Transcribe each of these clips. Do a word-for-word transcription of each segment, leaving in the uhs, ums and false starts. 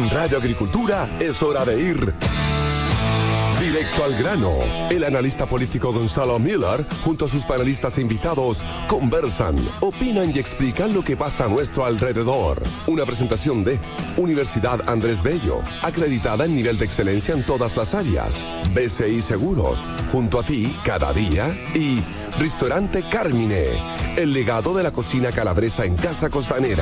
En Radio Agricultura es hora de ir directo al grano. El analista político Gonzalo Miller, junto a sus panelistas e invitados, conversan, opinan y explican lo que pasa a nuestro alrededor. Una presentación de Universidad Andrés Bello, acreditada en nivel de excelencia en todas las áreas. B C I Seguros, junto a ti cada día. Y Restaurante Carmine, el legado de la cocina calabresa en Casa Costanera.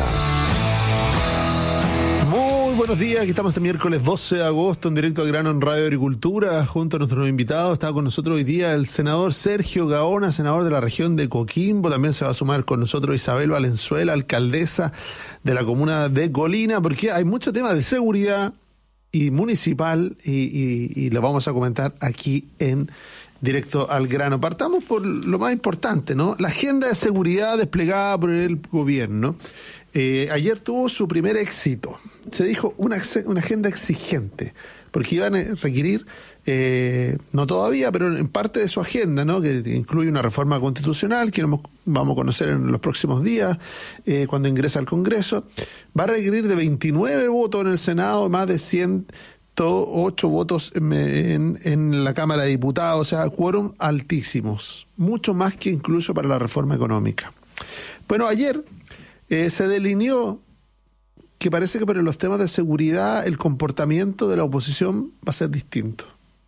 Buenos días, aquí estamos este miércoles doce de agosto en directo al grano en Radio Agricultura, junto a nuestros invitados. Está con nosotros hoy día el senador Sergio Gaona, senador de la región de Coquimbo. También se va a sumar con nosotros Isabel Valenzuela, alcaldesa de la comuna de Colina, porque hay mucho tema de seguridad y municipal y, y, y lo vamos a comentar aquí en directo al grano. Partamos por lo más importante, ¿no? La agenda de seguridad desplegada por el gobierno. Eh, ayer tuvo su primer éxito. Se dijo una, una agenda exigente, porque iban a requerir, eh, no todavía, pero en parte de su agenda, ¿no? Que incluye una reforma constitucional que vamos a conocer en los próximos días, eh, cuando ingresa al Congreso. Va a requerir de veintinueve votos en el Senado, más de ciento ocho votos en, en, en la Cámara de Diputados, o sea, quórum altísimos, mucho más que incluso para la reforma económica. Bueno, ayer Eh, se delineó que parece que para los temas de seguridad el comportamiento de la oposición va a ser distinto.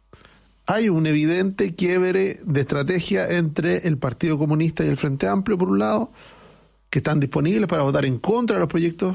Hay un evidente quiebre de estrategia entre el Partido Comunista y el Frente Amplio, por un lado, que están disponibles para votar en contra de los proyectos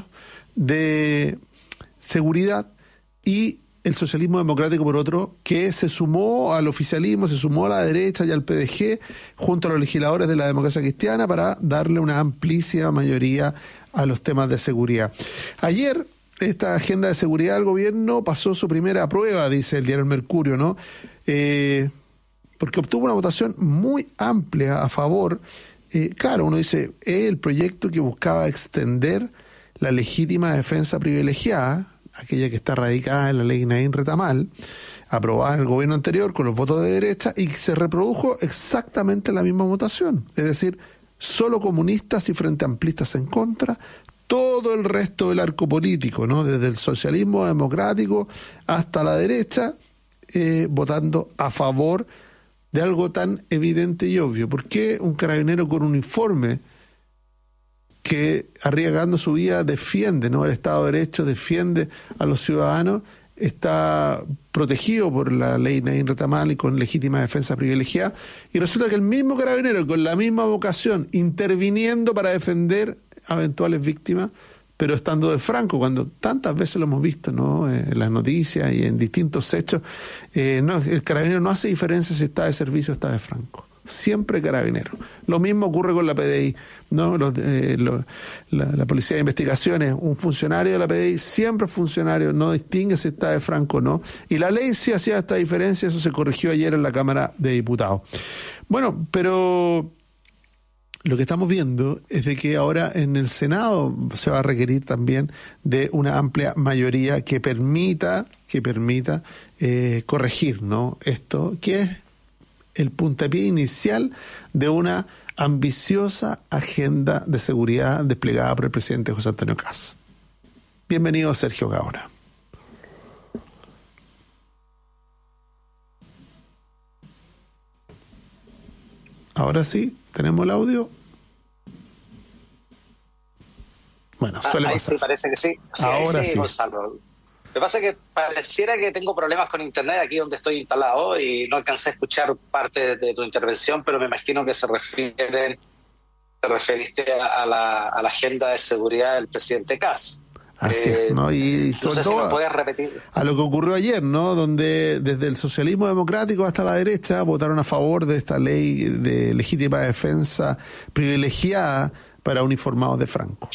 de seguridad, y el socialismo democrático, por otro, que se sumó al oficialismo, se sumó a la derecha y al P D G, junto a los legisladores de la democracia cristiana, para darle una amplísima mayoría a los temas de seguridad. Ayer, esta agenda de seguridad del gobierno pasó su primera prueba, dice el diario El Mercurio, ¿no? Eh, porque obtuvo una votación muy amplia a favor. Eh, claro, uno dice, es el proyecto que buscaba extender la legítima defensa privilegiada, aquella que está radicada en la ley Naín Retamal, aprobada en el gobierno anterior con los votos de derecha, y que se reprodujo exactamente la misma votación. Es decir, solo comunistas y frente amplistas en contra, todo el resto del arco político, ¿no? Desde el socialismo democrático hasta la derecha, eh, votando a favor de algo tan evidente y obvio. ¿Por qué un carabinero con uniforme, que arriesgando su vida defiende, ¿no?, el Estado de Derecho, defiende a los ciudadanos, está protegido por la ley Naín Retamal y con legítima defensa privilegiada, y resulta que el mismo carabinero con la misma vocación, interviniendo para defender a eventuales víctimas, pero estando de franco, cuando tantas veces lo hemos visto, ¿no?, en las noticias y en distintos hechos, eh, no, el carabinero no hace diferencia si está de servicio o está de franco. Siempre carabinero. Lo mismo ocurre con la P D I, ¿no? Los, eh, los, la, la Policía de Investigaciones, un funcionario de la P D I siempre es funcionario, no distingue si está de franco o no. Y la ley sí hacía esta diferencia, eso se corrigió ayer en la Cámara de Diputados. Bueno, pero lo que estamos viendo es de que ahora en el Senado se va a requerir también de una amplia mayoría que permita, que permita eh, corregir, ¿no?, esto, que es el puntapié inicial de una ambiciosa agenda de seguridad desplegada por el presidente José Antonio Kast. Bienvenido, Sergio Gaona. Ahora sí, tenemos el audio. Bueno, suele ah, pasar. Sí, parece que sí. sí Ahora sí, sí. Gonzalo. Lo que pasa es que pareciera que tengo problemas con internet aquí donde estoy instalado y no alcancé a escuchar parte de, de tu intervención, pero me imagino que se refieren, te referiste a, a, la, a la agenda de seguridad del presidente Kast. Así eh, es, ¿no? Y sobre no sé todo si me puedes repetir. A lo que ocurrió ayer, ¿no?, donde desde el socialismo democrático hasta la derecha votaron a favor de esta ley de legítima defensa privilegiada para uniformados de franco.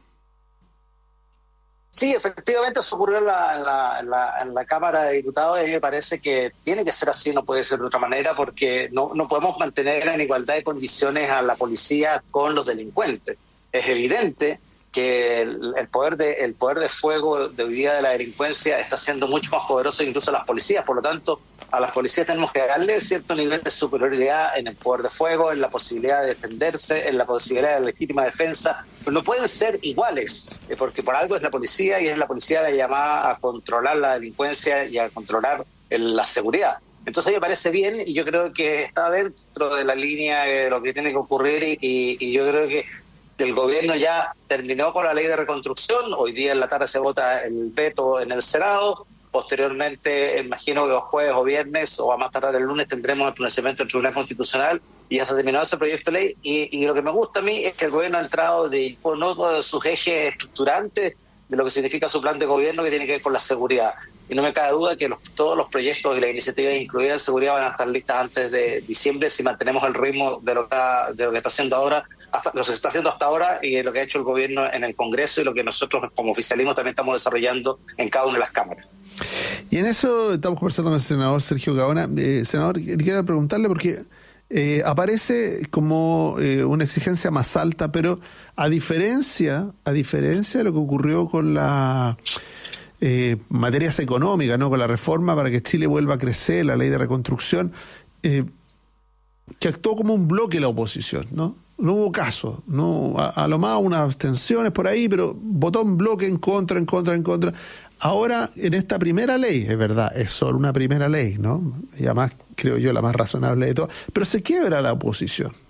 Sí, efectivamente eso ocurrió en la, en, la, en, la, en la Cámara de Diputados, y a mí me parece que tiene que ser así, no puede ser de otra manera, porque no, no podemos mantener en igualdad de condiciones a la policía con los delincuentes. Es evidente que el, el, poder de, el poder de fuego de hoy día de la delincuencia está siendo mucho más poderoso que incluso las policías, por lo tanto a las policías tenemos que darle cierto nivel de superioridad en el poder de fuego, en la posibilidad de defenderse, en la posibilidad de legítima defensa, pero no pueden ser iguales, porque por algo es la policía y es la policía la llamada a controlar la delincuencia y a controlar el, la seguridad. Entonces me parece bien y yo creo que está dentro de la línea de lo que tiene que ocurrir y, y, y yo creo que el gobierno ya terminó con la ley de reconstrucción, hoy día en la tarde se vota el veto en el Senado. Posteriormente, imagino que los jueves o viernes o a más tardar el lunes tendremos el pronunciamiento del Tribunal Constitucional y ya está terminado ese proyecto de ley. Y, y lo que me gusta a mí es que el gobierno ha entrado de uno de sus ejes estructurantes de lo que significa su plan de gobierno que tiene que ver con la seguridad. Y no me cabe duda que los, todos los proyectos y las iniciativas incluidas en seguridad van a estar listas antes de diciembre si mantenemos el ritmo de lo que, de lo que está haciendo ahora, hasta, lo que se está haciendo hasta ahora y lo que ha hecho el gobierno en el Congreso y lo que nosotros como oficialismo también estamos desarrollando en cada una de las cámaras. Y en eso estamos conversando con el senador Sergio Gaona. Eh, senador, quería preguntarle porque eh, aparece como eh, una exigencia más alta, pero a diferencia, a diferencia de lo que ocurrió con la eh, materias económicas, ¿no? Con la reforma para que Chile vuelva a crecer, la ley de reconstrucción, eh, que actuó como un bloque la oposición, ¿no? No hubo caso, no a, a lo más unas abstenciones por ahí, pero votó en bloque en contra, en contra, en contra. Ahora, en esta primera ley, es verdad, es solo una primera ley, ¿no? Y además, creo yo, la más razonable de todas, pero se quiebra la oposición. O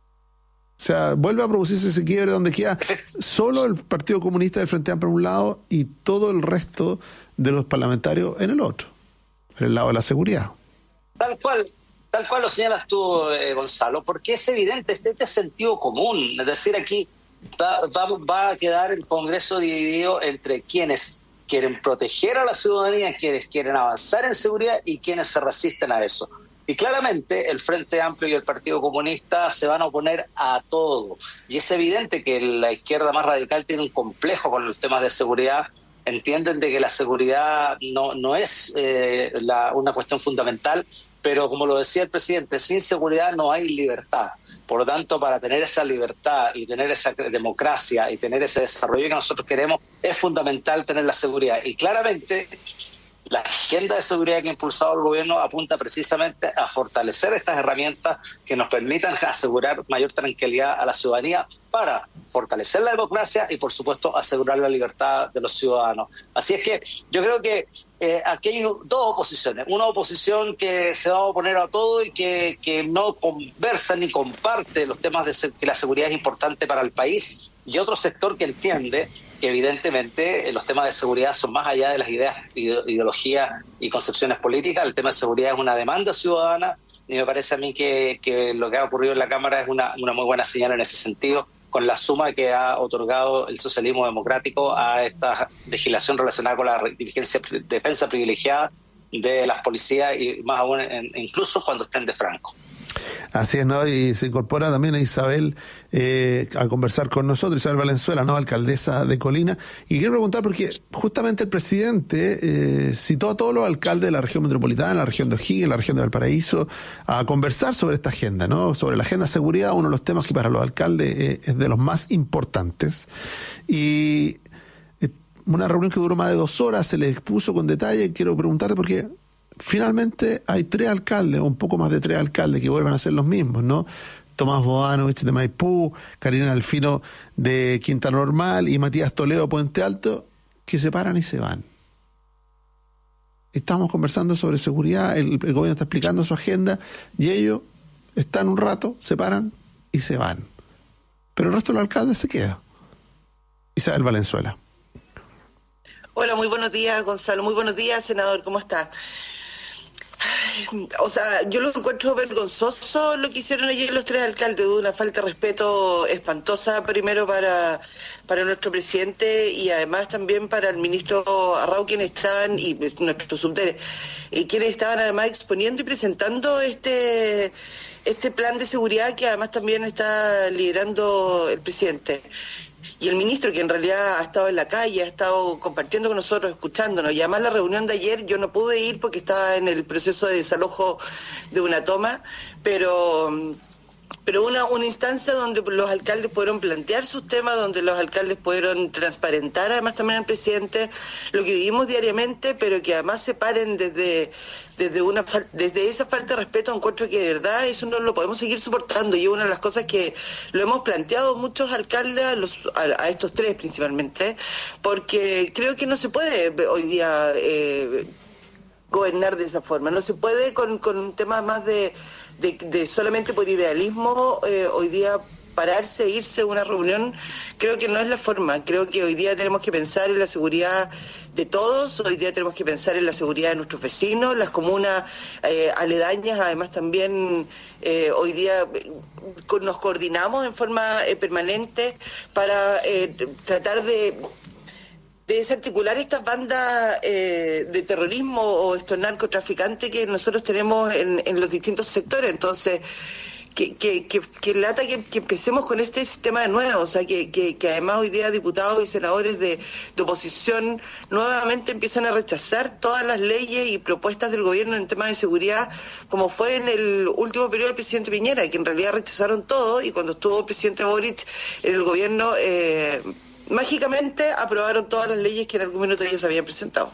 sea, vuelve a producirse ese quiebre donde queda solo el Partido Comunista del Frente Amplio en un lado y todo el resto de los parlamentarios en el otro, en el lado de la seguridad. Tal cual. Tal cual lo señalas tú, eh, Gonzalo, porque es evidente, este, este sentido común. Es decir, aquí va, va, va a quedar el Congreso dividido entre quienes quieren proteger a la ciudadanía, quienes quieren avanzar en seguridad y quienes se resisten a eso. Y claramente el Frente Amplio y el Partido Comunista se van a oponer a todo. Y es evidente que la izquierda más radical tiene un complejo con los temas de seguridad. Entienden de que la seguridad no, no es eh, la, una cuestión fundamental, pero como lo decía el presidente, sin seguridad no hay libertad. Por lo tanto, para tener esa libertad y tener esa democracia y tener ese desarrollo que nosotros queremos, es fundamental tener la seguridad. Y claramente, la agenda de seguridad que ha impulsado el gobierno apunta precisamente a fortalecer estas herramientas que nos permitan asegurar mayor tranquilidad a la ciudadanía para fortalecer la democracia y, por supuesto, asegurar la libertad de los ciudadanos. Así es que yo creo que eh, aquí hay dos oposiciones. Una oposición que se va a oponer a todo y que, que no conversa ni comparte los temas de ser, que la seguridad es importante para el país, y otro sector que entiende que evidentemente los temas de seguridad son más allá de las ideas, ideologías y concepciones políticas. El tema de seguridad es una demanda ciudadana y me parece a mí que, que lo que ha ocurrido en la Cámara es una, una muy buena señal en ese sentido, con la suma que ha otorgado el socialismo democrático a esta legislación relacionada con la diligencia, defensa privilegiada de las policías y más aún en, incluso cuando estén de franco. Así es, ¿no? Y se incorpora también a Isabel eh, a conversar con nosotros, Isabel Valenzuela, ¿no? Alcaldesa de Colina. Y quiero preguntar porque justamente el presidente eh, citó a todos los alcaldes de la región metropolitana, la región de O'Higgins, la región de Valparaíso, a conversar sobre esta agenda, ¿no? Sobre la agenda de seguridad, uno de los temas que para los alcaldes eh, es de los más importantes. Y eh, una reunión que duró más de dos horas, se les expuso con detalle. Quiero preguntarte por qué. Finalmente hay tres alcaldes, un poco más de tres alcaldes que vuelvan a ser los mismos, ¿no? Tomás Bodanovich de Maipú, Karina Alfino de Quinta Normal y Matías Toledo de Puente Alto, que se paran y se van. Estamos conversando sobre seguridad, el, el gobierno está explicando su agenda y ellos están un rato, se paran y se van. Pero el resto de los alcaldes se queda. Isabel Valenzuela. Hola, muy buenos días, Gonzalo. Muy buenos días, senador. ¿Cómo está? O sea, yo lo encuentro vergonzoso lo que hicieron ayer los tres alcaldes, una falta de respeto espantosa, primero para para nuestro presidente y además también para el ministro Arrau, quienes estaban, y nuestro subdere, y quienes estaban además exponiendo y presentando este este plan de seguridad que además también está liderando el presidente. Y el ministro, que en realidad ha estado en la calle, ha estado compartiendo con nosotros, escuchándonos. Y además la reunión de ayer yo no pude ir porque estaba en el proceso de desalojo de una toma, pero pero una, una instancia donde los alcaldes pudieron plantear sus temas, donde los alcaldes pudieron transparentar además también al presidente lo que vivimos diariamente, pero que además se paren desde, desde, una, desde esa falta de respeto. Encuentro que de verdad eso no lo podemos seguir soportando, y es una de las cosas que lo hemos planteado muchos alcaldes, a, los, a, a estos tres principalmente, porque creo que no se puede hoy día eh, gobernar de esa forma, no se puede con, con un tema más de De, de solamente por idealismo, eh, hoy día pararse, irse a una reunión, creo que no es la forma. Creo que hoy día tenemos que pensar en la seguridad de todos, hoy día tenemos que pensar en la seguridad de nuestros vecinos, las comunas eh, aledañas, además también eh, hoy día con, nos coordinamos en forma eh, permanente para eh, tratar de de desarticular estas bandas eh, de terrorismo o estos narcotraficantes que nosotros tenemos en, en los distintos sectores. Entonces, que, que, que, que lata que, que empecemos con este sistema de nuevo, o sea, que, que, que además hoy día diputados y senadores de, de oposición nuevamente empiezan a rechazar todas las leyes y propuestas del gobierno en temas de seguridad, como fue en el último periodo del presidente Piñera, que en realidad rechazaron todo, y cuando estuvo el presidente Boric en el gobierno, eh, mágicamente aprobaron todas las leyes que en algún minuto ya se habían presentado.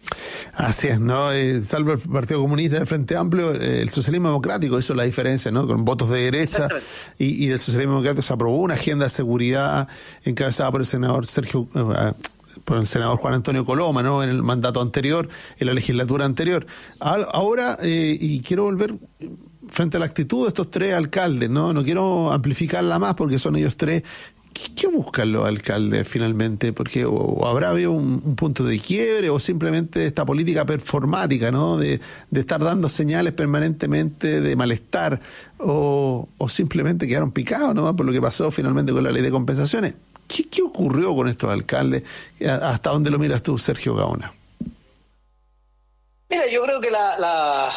Así es, ¿no? Eh, salvo el Partido Comunista del Frente Amplio, eh, el socialismo democrático hizo la diferencia, ¿no? Con votos de derecha, y, y del socialismo democrático se aprobó una agenda de seguridad encabezada por el senador Sergio, eh, por el senador Juan Antonio Coloma, ¿no? En el mandato anterior, en la legislatura anterior. Ahora, eh, y quiero volver frente a la actitud de estos tres alcaldes, ¿no? No quiero amplificarla más porque son ellos tres. ¿Qué buscan los alcaldes finalmente? Porque o, o habrá habido un, un punto de quiebre, o simplemente esta política performática, ¿no? De, de estar dando señales permanentemente de malestar, o, o simplemente quedaron picados, ¿no? Por lo que pasó finalmente con la ley de compensaciones. ¿Qué, qué ocurrió con estos alcaldes? ¿Hasta dónde lo miras tú, Sergio Gaona? Mira, yo creo que la, la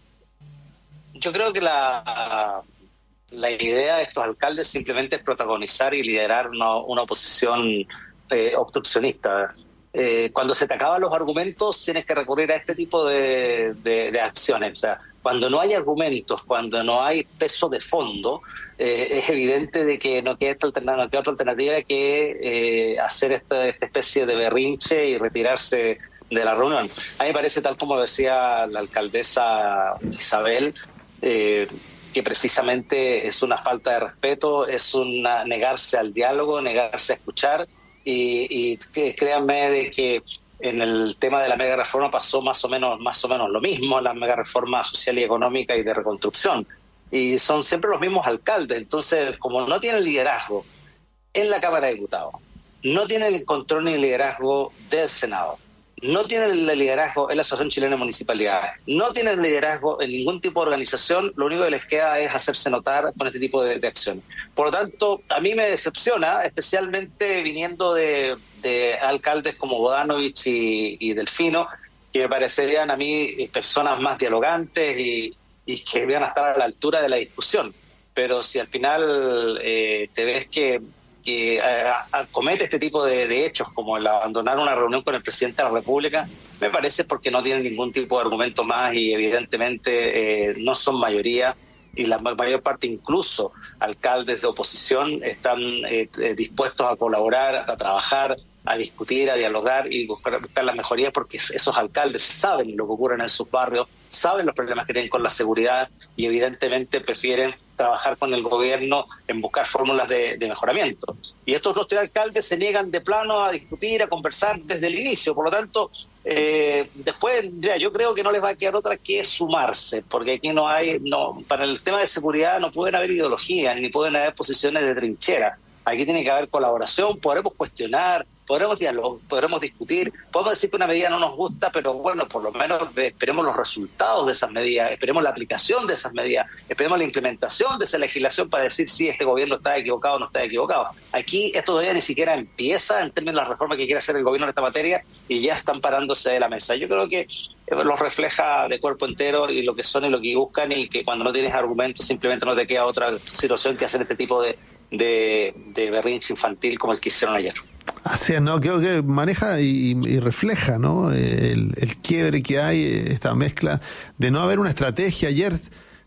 yo creo que la La idea de estos alcaldes simplemente es protagonizar y liderar una, una oposición eh, obstruccionista. Eh, cuando se te acaban los argumentos, tienes que recurrir a este tipo de, de, de acciones. O sea, cuando no hay argumentos, cuando no hay peso de fondo, eh, es evidente de que no queda, alternativa, no queda otra alternativa que eh, hacer esta, esta especie de berrinche y retirarse de la reunión. A mí me parece, tal como decía la alcaldesa Isabel, eh, que precisamente es una falta de respeto, es una negarse al diálogo, negarse a escuchar, y, y que, créanme de que en el tema de la mega reforma pasó más o menos más o menos lo mismo, la mega reforma social y económica y de reconstrucción, y son siempre los mismos alcaldes. Entonces, como no tienen liderazgo en la Cámara de Diputados, no tienen el control ni el liderazgo del Senado, no tienen el liderazgo en la Asociación Chilena de Municipalidades, no tienen liderazgo en ningún tipo de organización, lo único que les queda es hacerse notar con este tipo de, de acciones. Por lo tanto, a mí me decepciona, especialmente viniendo de, de alcaldes como Bodanovich y, y Delfino, que me parecerían a mí personas más dialogantes y, y que debían estar a la altura de la discusión. Pero si al final eh, te ves que que a, a, comete este tipo de, de hechos, como el abandonar una reunión con el presidente de la República, me parece porque no tienen ningún tipo de argumento más, y evidentemente eh, no son mayoría, y la mayor parte, incluso alcaldes de oposición, están eh, dispuestos a colaborar, a trabajar, a discutir, a dialogar y buscar, buscar las mejorías, porque esos alcaldes saben lo que ocurre en sus barrios, saben los problemas que tienen con la seguridad, y evidentemente prefieren trabajar con el gobierno en buscar fórmulas de, de mejoramiento. Y estos dos tres alcaldes se niegan de plano a discutir, a conversar desde el inicio. Por lo tanto, eh, después, ya, yo creo que no les va a quedar otra que sumarse, porque aquí no hay, no, para el tema de seguridad no pueden haber ideologías, ni pueden haber posiciones de trinchera. Aquí tiene que haber colaboración, podremos cuestionar, podremos dialogar, podremos discutir, podemos decir que una medida no nos gusta, pero bueno, por lo menos esperemos los resultados de esas medidas, esperemos la aplicación de esas medidas, esperemos la implementación de esa legislación para decir si este gobierno está equivocado o no está equivocado. Aquí esto todavía ni siquiera empieza en términos de la reforma que quiere hacer el gobierno en esta materia, y ya están parándose de la mesa. Yo creo que los refleja de cuerpo entero, y lo que son y lo que buscan, y que cuando no tienes argumentos simplemente no te queda otra situación que hacer este tipo de de, de berrinche infantil como el que hicieron ayer. Así es, ¿no? Creo que maneja y, y refleja, ¿no? El, el quiebre que hay, esta mezcla de no haber una estrategia. Ayer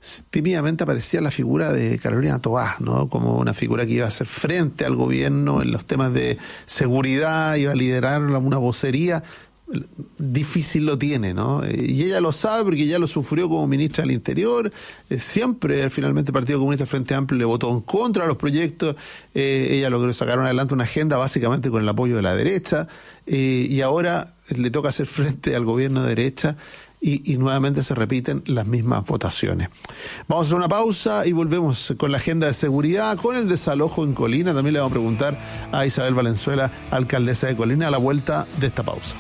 tímidamente aparecía la figura de Carolina Toá, ¿no? Como una figura que iba a hacer frente al gobierno en los temas de seguridad, iba a liderar una vocería. Difícil lo tiene, ¿no? Y ella lo sabe porque ya lo sufrió como ministra del Interior. Eh, siempre, finalmente, el Partido Comunista Frente Amplio le votó en contra de los proyectos. Eh, ella logró sacar adelante una agenda básicamente con el apoyo de la derecha. Eh, y ahora le toca hacer frente al gobierno de derecha y, y nuevamente se repiten las mismas votaciones. Vamos a hacer una pausa y volvemos con la agenda de seguridad, con el desalojo en Colina. También le vamos a preguntar a Isabel Valenzuela, alcaldesa de Colina, a la vuelta de esta pausa.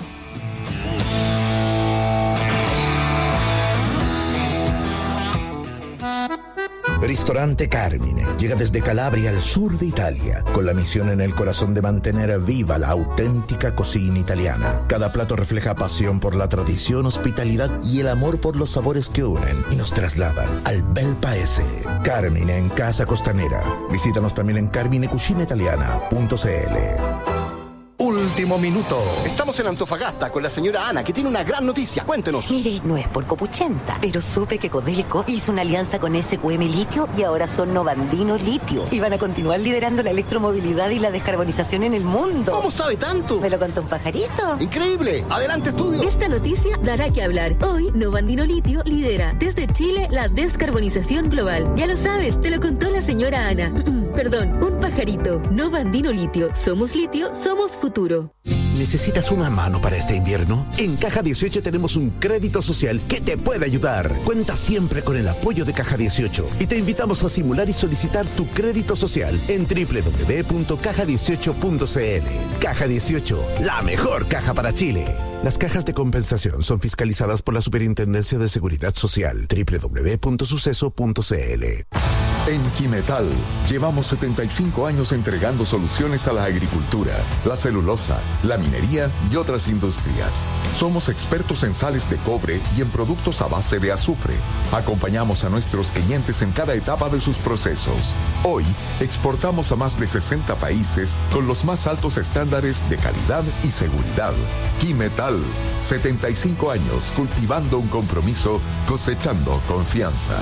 Ristorante Carmine llega desde Calabria al sur de Italia, con la misión en el corazón de mantener viva la auténtica cocina italiana. Cada plato refleja pasión por la tradición, hospitalidad y el amor por los sabores que unen y nos trasladan al bel paese. Carmine en Casa Costanera. Visítanos también en carmine cucina italiana punto c l. Último minuto. Estamos en Antofagasta con la señora Ana, que tiene una gran noticia. Cuéntenos. Mire, no es por copuchenta, pero supe que Codelco hizo una alianza con S Q M Litio y ahora son Novandino Litio. Y van a continuar liderando la electromovilidad y la descarbonización en el mundo. ¿Cómo sabe tanto? ¿Me lo contó un pajarito? ¡Increíble! ¡Adelante, estudio! Esta noticia dará que hablar. Hoy, Novandino Litio lidera desde Chile la descarbonización global. Ya lo sabes, te lo contó la señora Ana. Perdón, un pajarito. Novandino Litio. Somos litio, somos futuro. ¿Necesitas una mano para este invierno? En Caja dieciocho tenemos un crédito social que te puede ayudar. Cuenta siempre con el apoyo de Caja dieciocho y te invitamos a simular y solicitar tu crédito social en doble u doble u doble u punto caja dieciocho punto c l. Caja dieciocho, la mejor caja para Chile. Las cajas de compensación son fiscalizadas por la Superintendencia de Seguridad Social. doble u doble u doble u punto suceso punto c l. En Quimetal llevamos setenta y cinco años entregando soluciones a la agricultura, la celulosa, la minería y otras industrias. Somos expertos en sales de cobre y en productos a base de azufre. Acompañamos a nuestros clientes en cada etapa de sus procesos. Hoy exportamos a más de sesenta países con los más altos estándares de calidad y seguridad. Quimetal, setenta y cinco años cultivando un compromiso, cosechando confianza.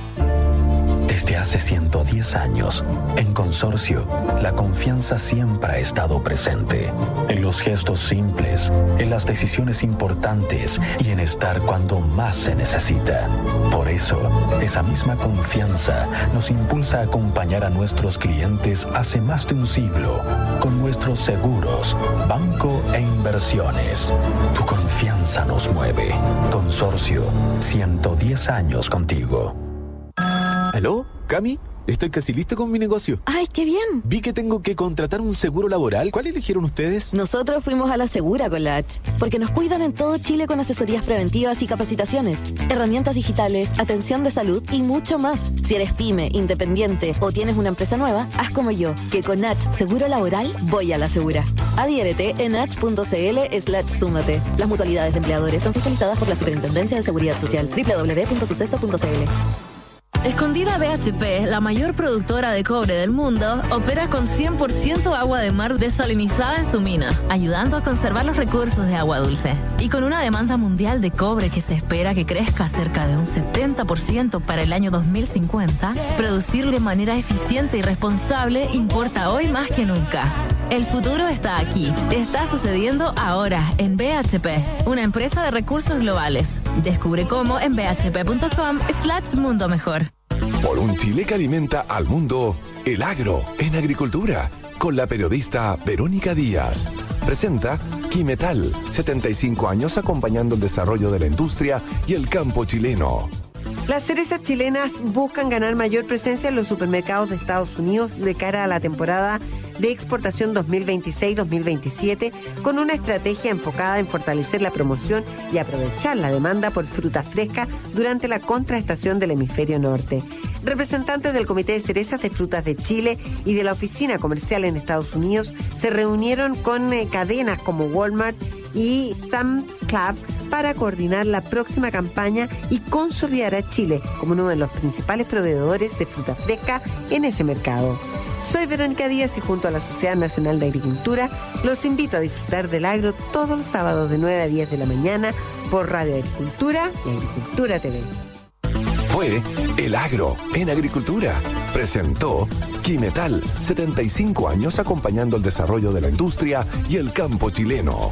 Desde hace ciento diez años, en Consorcio, la confianza siempre ha estado presente. En los gestos simples, en las decisiones importantes y en estar cuando más se necesita. Por eso, esa misma confianza nos impulsa a acompañar a nuestros clientes hace más de un siglo con nuestros seguros, banco e inversiones. Tu confianza nos mueve. Consorcio, ciento diez años contigo. ¿Aló? ¿Cami? Estoy casi listo con mi negocio. ¡Ay, qué bien! Vi que tengo que contratar un seguro laboral. ¿Cuál eligieron ustedes? Nosotros fuimos a la Segura con la H, porque nos cuidan en todo Chile con asesorías preventivas y capacitaciones, herramientas digitales, atención de salud y mucho más. Si eres pyme, independiente o tienes una empresa nueva, haz como yo, que con H Seguro Laboral voy a la Segura. Adhiérete en h punto c l slash súmate. Las mutualidades de empleadores son fiscalizadas por la Superintendencia de Seguridad Social. doble u doble u doble u punto suceso punto c l. Escondida B H P, la mayor productora de cobre del mundo, opera con cien por ciento agua de mar desalinizada en su mina, ayudando a conservar los recursos de agua dulce. Y con una demanda mundial de cobre que se espera que crezca cerca de un setenta por ciento para el año dos mil cincuenta, producir de manera eficiente y responsable importa hoy más que nunca. El futuro está aquí. Está sucediendo ahora en B H P, una empresa de recursos globales. Descubre cómo en b h p punto com slash mundo mejor. Por un Chile que alimenta al mundo, el agro en agricultura, con la periodista Verónica Díaz. Presenta Quimetal, setenta y cinco años acompañando el desarrollo de la industria y el campo chileno. Las cerezas chilenas buscan ganar mayor presencia en los supermercados de Estados Unidos de cara a la temporada de exportación dos mil veintiséis dos mil veintisiete, con una estrategia enfocada en fortalecer la promoción y aprovechar la demanda por fruta fresca durante la contraestación del hemisferio norte. Representantes del Comité de Cerezas de Frutas de Chile y de la Oficina Comercial en Estados Unidos se reunieron con eh, cadenas como Walmart y Sam's Club para coordinar la próxima campaña y consolidar a Chile como uno de los principales proveedores de fruta fresca en ese mercado. Soy Verónica Díaz y junto a la Sociedad Nacional de Agricultura los invito a disfrutar del agro todos los sábados de nueve a diez de la mañana por Radio Agricultura y Agricultura T V. Fue El Agro en Agricultura. Presentó Quimetal, setenta y cinco años acompañando el desarrollo de la industria y el campo chileno.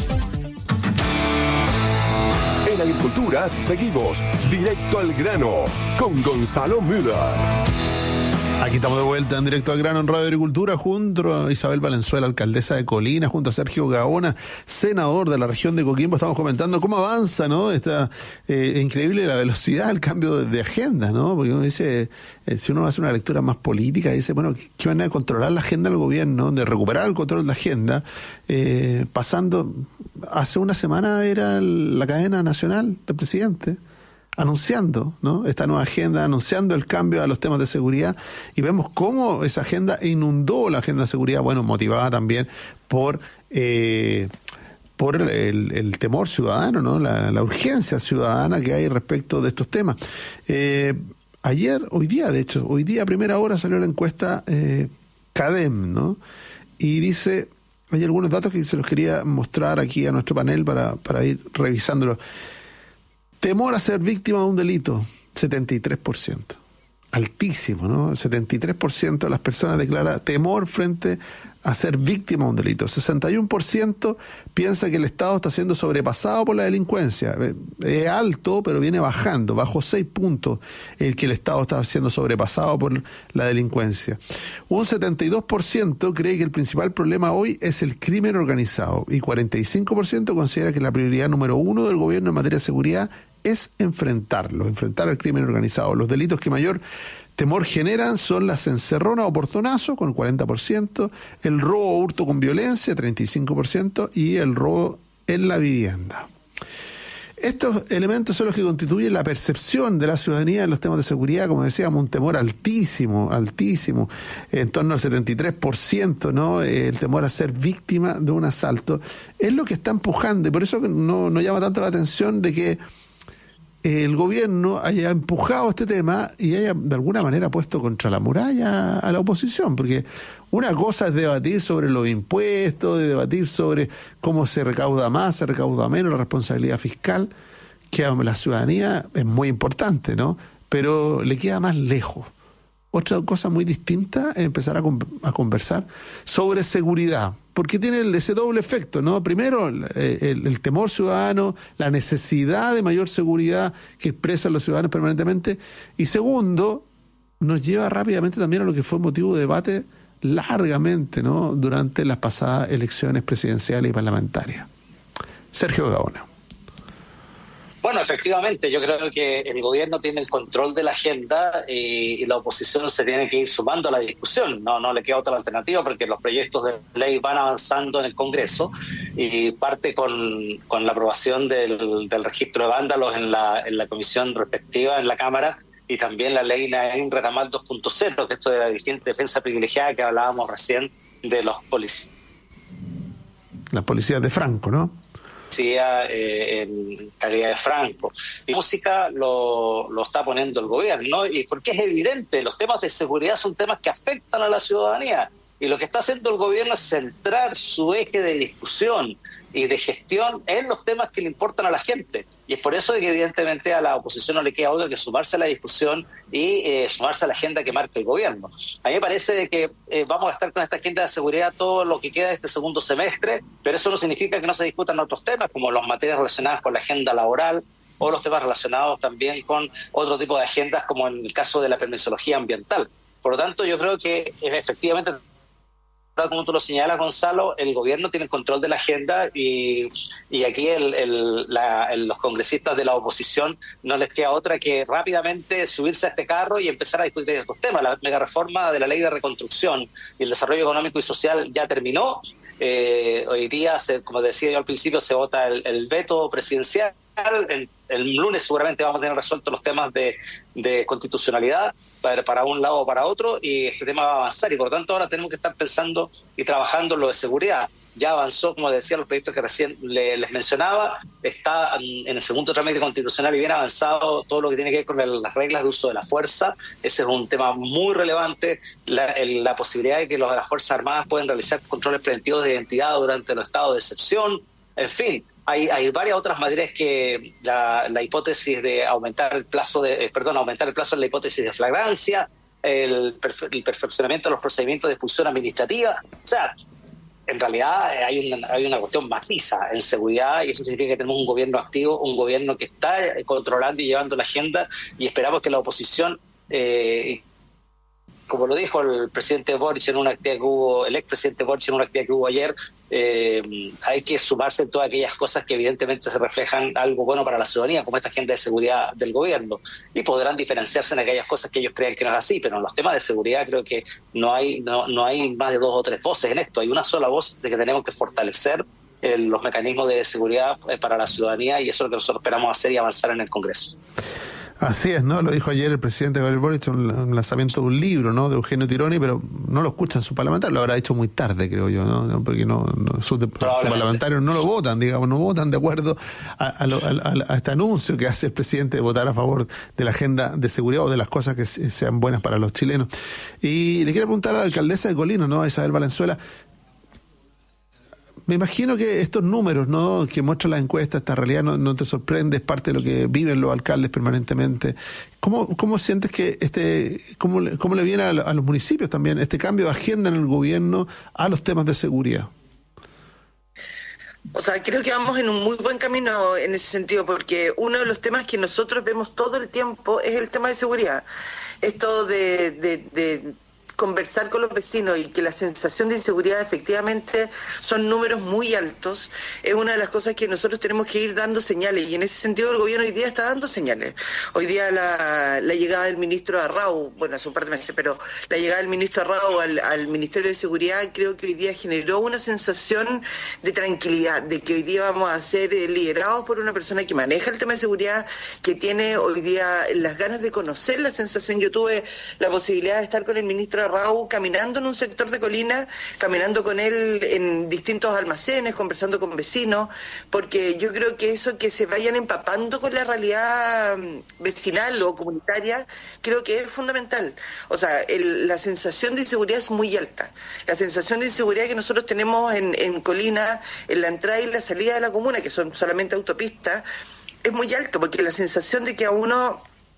En Agricultura seguimos directo al grano con Gonzalo Müller. Aquí estamos de vuelta en Directo al Grano en Radio Agricultura junto a Isabel Valenzuela, alcaldesa de Colina, junto a Sergio Gaona, senador de la región de Coquimbo. Estamos comentando cómo avanza, ¿no? Está eh, increíble la velocidad, el cambio de, de agenda, ¿no? Porque uno dice, eh, si uno hace una lectura más política, dice, bueno, ¿qué manera de controlar la agenda del gobierno, de recuperar el control de la agenda? Eh, pasando, hace una semana era la cadena nacional del presidente, anunciando, ¿no?, esta nueva agenda, anunciando el cambio a los temas de seguridad, y vemos cómo esa agenda inundó la agenda de seguridad, bueno, motivada también por eh, por el, el temor ciudadano, ¿no?, la, la urgencia ciudadana que hay respecto de estos temas. Eh, ayer, hoy día, de hecho, hoy día a primera hora salió la encuesta eh, CADEM, ¿no?, y dice, hay algunos datos que se los quería mostrar aquí a nuestro panel para, para ir revisándolos. Temor a ser víctima de un delito, setenta y tres por ciento. Altísimo, ¿no? setenta y tres por ciento de las personas declara temor frente a ser víctima de un delito. sesenta y uno por ciento piensa que el Estado está siendo sobrepasado por la delincuencia. Es alto, pero viene bajando, bajo seis puntos el que el Estado está siendo sobrepasado por la delincuencia. Un setenta y dos por ciento cree que el principal problema hoy es el crimen organizado y cuarenta y cinco por ciento considera que la prioridad número uno del gobierno en materia de seguridad es enfrentarlo, enfrentar al crimen organizado. Los delitos que mayor temor generan son las encerronas o portonazo, con el cuarenta por ciento, el robo o hurto con violencia, treinta y cinco por ciento, y el robo en la vivienda. Estos elementos son los que constituyen la percepción de la ciudadanía en los temas de seguridad, como decíamos, un temor altísimo, altísimo, en torno al setenta y tres por ciento, ¿no? El temor a ser víctima de un asalto, es lo que está empujando, y por eso no, no llama tanto la atención de que el gobierno haya empujado este tema y haya de alguna manera puesto contra la muralla a la oposición, porque una cosa es debatir sobre los impuestos, de debatir sobre cómo se recauda más, se recauda menos, la responsabilidad fiscal, que a la ciudadanía es muy importante, ¿no? Pero le queda más lejos. Otra cosa muy distinta es empezar a, con, a conversar sobre seguridad, porque tiene ese doble efecto, ¿no? Primero, el, el, el temor ciudadano, la necesidad de mayor seguridad que expresan los ciudadanos permanentemente, y segundo, nos lleva rápidamente también a lo que fue motivo de debate largamente, ¿no?, durante las pasadas elecciones presidenciales y parlamentarias. Sergio Gaona. Bueno, efectivamente, yo creo que el gobierno tiene el control de la agenda y, y la oposición se tiene que ir sumando a la discusión. No, no le queda otra alternativa porque los proyectos de ley van avanzando en el Congreso y parte con, con la aprobación del, del registro de vándalos en la, en la comisión respectiva en la Cámara, y también la ley Naim Retamal dos punto cero, que esto de la defensa privilegiada que hablábamos recién de los policías. Las policías de Franco, ¿no? Eh, en calidad de Franco. Y música lo, lo está poniendo el gobierno, y porque es evidente, los temas de seguridad son temas que afectan a la ciudadanía, y lo que está haciendo el gobierno es centrar su eje de discusión y de gestión en los temas que le importan a la gente, y es por eso que evidentemente a la oposición no le queda otra que sumarse a la discusión y eh, sumarse a la agenda que marca el gobierno. A mí me parece que eh, vamos a estar con esta agenda de seguridad todo lo que queda de este segundo semestre, pero eso no significa que no se discutan otros temas, como las materias relacionadas con la agenda laboral o los temas relacionados también con otro tipo de agendas, como en el caso de la permisología ambiental. Por lo tanto, yo creo que eh, efectivamente, tal como tú lo señalas, Gonzalo, el gobierno tiene el control de la agenda, y, y aquí el, el, la, el, los congresistas de la oposición no les queda otra que rápidamente subirse a este carro y empezar a discutir estos temas. La mega reforma de la ley de reconstrucción y el desarrollo económico y social ya terminó. Eh, hoy día, se, como decía yo al principio, se vota el, el veto presidencial. El, el lunes seguramente vamos a tener resueltos los temas de, de constitucionalidad para, para un lado o para otro, y este tema va a avanzar, y por lo tanto ahora tenemos que estar pensando y trabajando en lo de seguridad. Ya avanzó, como decía, los proyectos que recién le, les mencionaba, está en el segundo trámite constitucional y bien avanzado todo lo que tiene que ver con el, las reglas de uso de la fuerza. Ese es un tema muy relevante, la, el, la posibilidad de que los de las Fuerzas Armadas pueden realizar controles preventivos de identidad durante los estados de excepción. En fin, hay, hay varias otras materias que la, la hipótesis de aumentar el plazo de, eh, perdón, aumentar el plazo en la hipótesis de flagrancia, el, perfe- el perfeccionamiento de los procedimientos de expulsión administrativa. O sea, en realidad hay una, hay una cuestión maciza en seguridad, y eso significa que tenemos un gobierno activo, un gobierno que está controlando y llevando la agenda, y esperamos que la oposición, eh, como lo dijo el presidente Boric en una actividad que hubo, el expresidente Boric en una actividad que hubo ayer, eh, hay que sumarse en todas aquellas cosas que evidentemente se reflejan algo bueno para la ciudadanía, como esta agenda de seguridad del gobierno, y podrán diferenciarse en aquellas cosas que ellos crean que no es así, pero en los temas de seguridad creo que no hay no, no hay más de dos o tres voces en esto, hay una sola voz de que tenemos que fortalecer eh, los mecanismos de seguridad eh, para la ciudadanía, y eso es lo que nosotros esperamos hacer y avanzar en el Congreso. Así es, ¿no? Lo dijo ayer el presidente Gabriel Boric en un lanzamiento de un libro, ¿no? De Eugenio Tironi, pero no lo escuchan sus parlamentarios, lo habrá hecho muy tarde, creo yo, ¿no? Porque no, no sus, sus parlamentarios no lo votan, digamos, no votan de acuerdo a, a, lo, a, a este anuncio que hace el presidente de votar a favor de la agenda de seguridad o de las cosas que sean buenas para los chilenos. Y le quiero preguntar a la alcaldesa de Colina, ¿no? A Isabel Valenzuela. Me imagino que estos números, ¿no?, que muestran las encuestas, esta realidad no, no te sorprende, es parte de lo que viven los alcaldes permanentemente. ¿Cómo, cómo sientes que este, cómo, cómo le viene a, a los municipios también este cambio de agenda en el gobierno a los temas de seguridad? O sea, creo que vamos en un muy buen camino en ese sentido, porque uno de los temas que nosotros vemos todo el tiempo es el tema de seguridad. Esto de... de, de conversar con los vecinos y que la sensación de inseguridad efectivamente son números muy altos, es una de las cosas que nosotros tenemos que ir dando señales, y en ese sentido el gobierno hoy día está dando señales. Hoy día la, la llegada del ministro Arrau, bueno, hace un par de meses, pero la llegada del ministro Arrau al, al Ministerio de Seguridad creo que hoy día generó una sensación de tranquilidad, de que hoy día vamos a ser eh, liderados por una persona que maneja el tema de seguridad, que tiene hoy día las ganas de conocer la sensación. Yo tuve la posibilidad de estar con el ministro Arrau caminando en un sector de Colina, caminando con él en distintos almacenes, conversando con vecinos, porque yo creo que eso, que se vayan empapando con la realidad vecinal o comunitaria, creo que es fundamental. O sea, el, la sensación de inseguridad es muy alta. La sensación de inseguridad que nosotros tenemos en, en Colina, en la entrada y la salida de la comuna, que son solamente autopistas, es muy alto, porque la sensación de que a uno...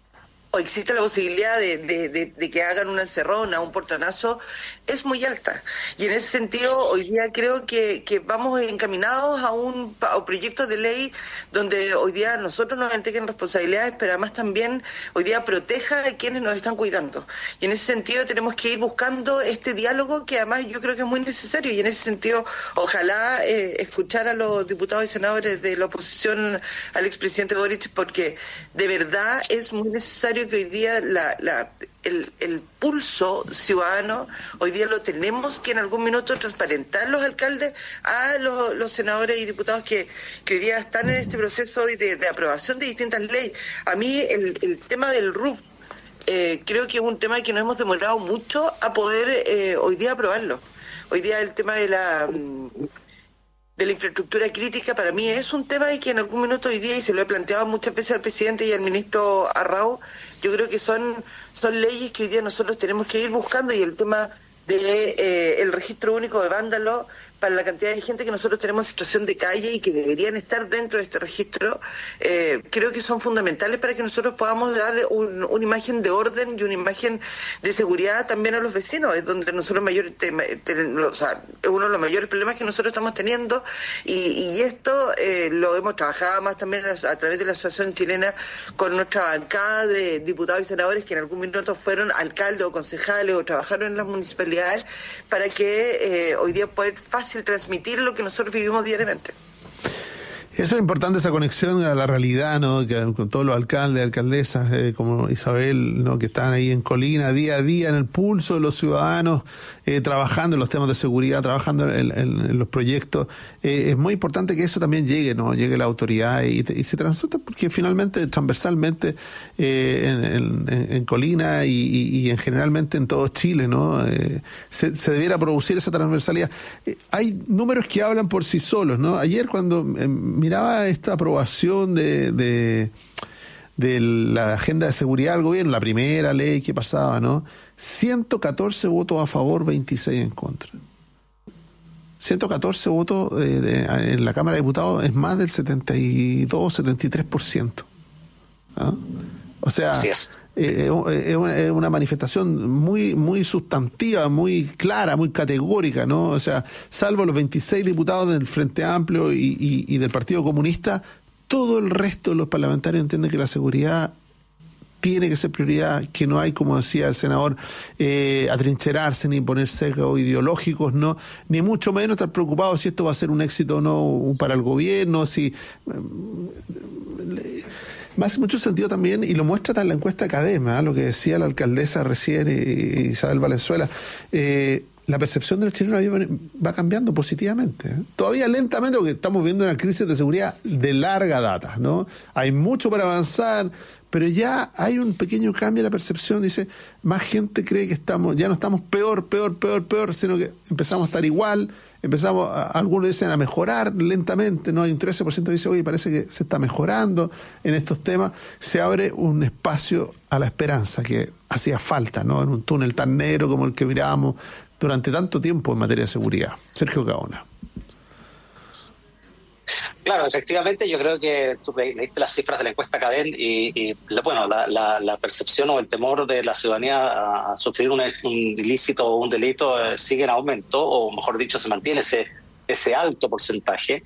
o existe la posibilidad de, de, de, de que hagan una encerrona, un portonazo, es muy alta. Y en ese sentido, hoy día creo que, que vamos encaminados a un, a un proyecto de ley donde hoy día nosotros nos entreguen responsabilidades, pero además también hoy día proteja a quienes nos están cuidando. Y en ese sentido tenemos que ir buscando este diálogo, que además yo creo que es muy necesario. Y en ese sentido, ojalá eh, escuchar a los diputados y senadores de la oposición al expresidente Boric, porque de verdad es muy necesario que hoy día la, la, el, el pulso ciudadano, hoy día lo tenemos que en algún minuto transparentar los alcaldes a los, los senadores y diputados que, que hoy día están en este proceso de, de aprobación de distintas leyes. A mí el, el tema del R U F eh, creo que es un tema que nos hemos demorado mucho a poder eh, hoy día aprobarlo. Hoy día el tema de la... de la infraestructura crítica para mí es un tema que en algún minuto hoy día, y se lo he planteado muchas veces al presidente y al ministro Arrau, yo creo que son, son leyes que hoy día nosotros tenemos que ir buscando, y el tema de eh, el registro único de vándalos para la cantidad de gente que nosotros tenemos en situación de calle y que deberían estar dentro de este registro, eh, creo que son fundamentales para que nosotros podamos darle un, una imagen de orden y una imagen de seguridad también a los vecinos. Es donde nosotros mayor tema, ten, o sea, es uno de los mayores problemas que nosotros estamos teniendo, y, y esto eh, lo hemos trabajado más también a, a través de la Asociación Chilena con nuestra bancada de diputados y senadores que en algún minuto fueron alcaldes o concejales o trabajaron en las municipalidades, para que eh, hoy día poder fácil transmitir lo que nosotros vivimos diariamente. Eso es importante, esa conexión a la realidad, ¿no? Que, con todos los alcaldes, alcaldesas, eh, como Isabel, ¿no? Que están ahí en Colina día a día en el pulso de los ciudadanos, eh, trabajando en los temas de seguridad, trabajando en, en, en los proyectos. Eh, es muy importante que eso también llegue, ¿no? Llegue la autoridad y, y se transmita, porque finalmente, transversalmente, eh, en, en, en Colina y, y, y en generalmente en todo Chile, ¿no? Eh, se, se debiera producir esa transversalidad. Eh, hay números que hablan por sí solos, ¿no? Ayer cuando eh, miraba esta aprobación de, de, de la agenda de seguridad del gobierno, la primera ley que pasaba, ¿no? ciento catorce votos a favor, veintiséis en contra. ciento catorce votos eh, de, en la Cámara de Diputados es más del setenta y dos, setenta y tres por ciento. ¿Ah? O sea, es. Eh, es, una, es una manifestación muy muy sustantiva, muy clara, muy categórica, ¿no? O sea, salvo los veintiséis diputados del Frente Amplio y, y, y del Partido Comunista, todo el resto de los parlamentarios entienden que la seguridad tiene que ser prioridad, que no hay, como decía el senador, eh, atrincherarse ni poner sesgos ideológicos, no, ni mucho menos estar preocupados si esto va a ser un éxito o no para el gobierno, si... Eh, me hace mucho sentido también, y lo muestra en la encuesta Cadema, ¿eh? Lo que decía la alcaldesa recién, eh, Isabel Valenzuela, eh, la percepción del chileno va cambiando positivamente, ¿eh? Todavía lentamente, porque estamos viendo una crisis de seguridad de larga data, ¿no? Hay mucho para avanzar, pero ya hay un pequeño cambio en la percepción. Dice, más gente cree que estamos, ya no estamos peor, peor, peor, peor, sino que empezamos a estar igual, empezamos, a, algunos dicen a mejorar lentamente, ¿no? Hay un trece por ciento que dice, oye, parece que se está mejorando en estos temas. Se abre un espacio a la esperanza que hacía falta, ¿no? En un túnel tan negro como el que mirábamos durante tanto tiempo en materia de seguridad. Sergio Gaona. Claro, efectivamente, yo creo que tú leíste las cifras de la encuesta Cadem y, y bueno, la, la, la percepción o el temor de la ciudadanía a, a sufrir un, un ilícito o un delito eh, sigue en aumento, o mejor dicho, se mantiene ese, ese alto porcentaje.